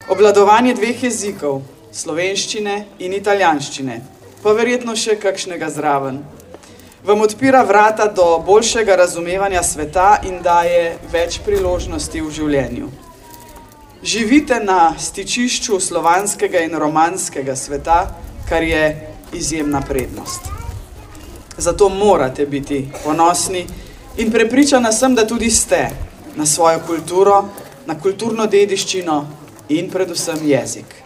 Obvladovanje dveh jezikov, slovenščine in italijanščine, pa verjetno še kakšnega zraven, vam odpira vrata do boljšega razumevanja sveta in daje več priložnosti v življenju. Živite na stičišču slovanskega in romanskega sveta, kar je izjemna prednost. Zato morate biti ponosni in prepričana sem, da tudi ste na svojo kulturo, na kulturno dediščino in predvsem jezik.